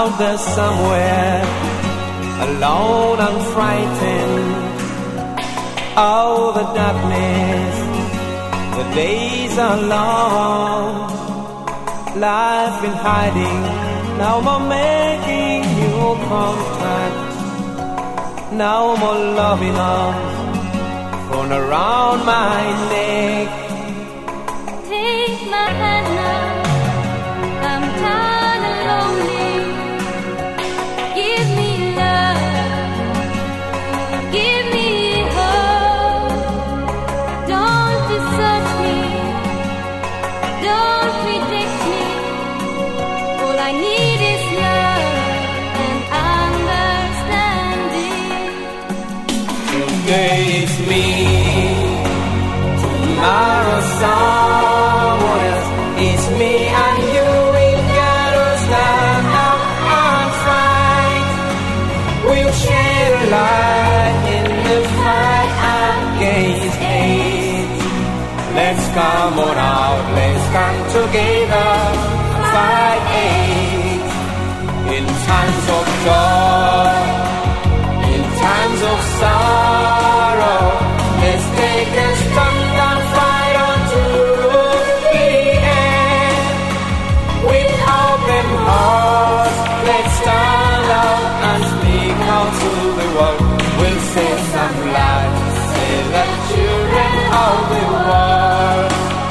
out there somewhere, alone and frightened. Oh, the darkness, the days are long. Life in hiding, now more making new contact. No more loving arms thrown around my neck. Take my hand now, I'm tired and lonely. Give me love, give me hope. Don't desert me, don't reject me. All I need is love and understanding. Today is me, tomorrow someone else. It's me and you, we gotta stand up and fight. We'll share a light in the fight against hate. Let's come on out, let's come together, fight hate. In times of joy, in times of sorrow, let's take a stand and fight on to the end. With open hearts, let's stand up and speak out to the world. We'll save some lives, save the children of the world.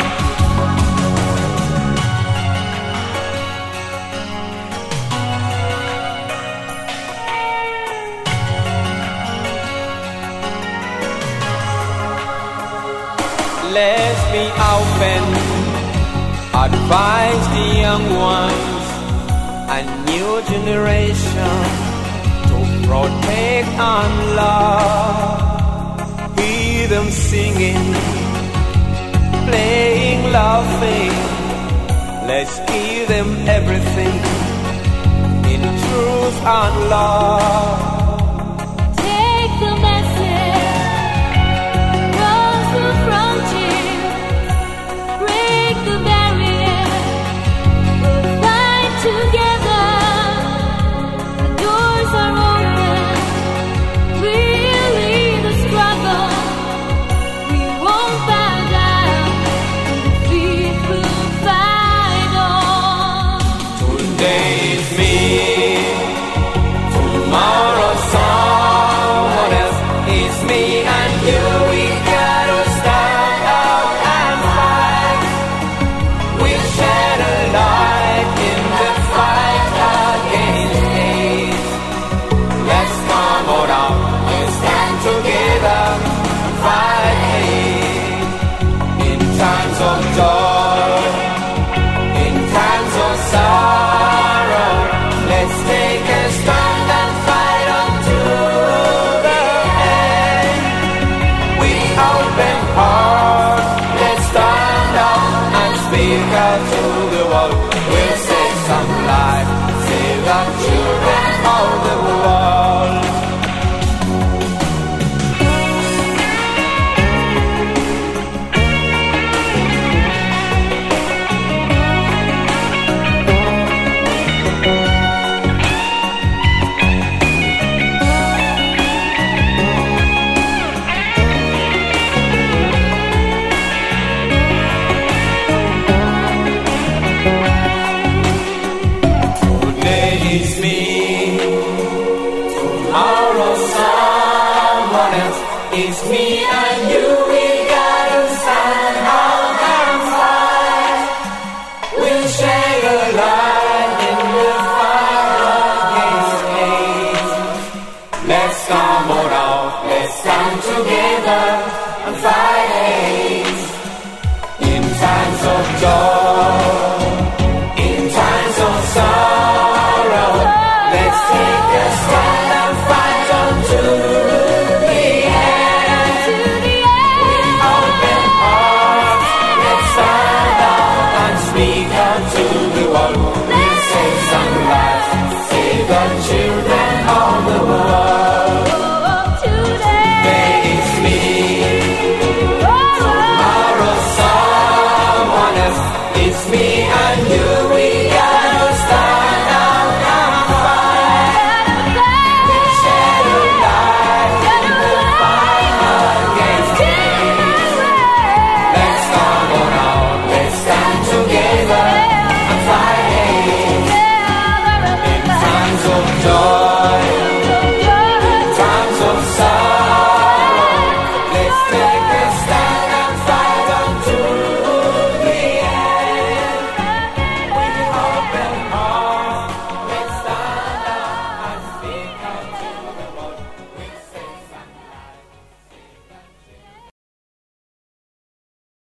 Let's be open, advise the young ones, a new generation, to protect and love. Hear them singing, playing, laughing. Let's give them everything in truth and love. Take the message, cross the frontier, break the barrier, we'll fight together. The doors are open, we'll lead the struggle. We won't bow down, defeat will fight on. Today is me, tomorrow someone else. It's me and you, we gotta stand up and fight. We'll shed a light in the fight against hate. Let's come on out, let's stand together and fight hate. In times of joy, in times of sorrow, let's take a stand and fight unto the end. We open hearts, let's stand up and speak out to the world. We'll save some life, save the children of the world. Today is me, tomorrow someone else. It's me and you, we gotta stand out and fight. We'll share a light in the fight against hate. Let's come on out, let's stand together and fight.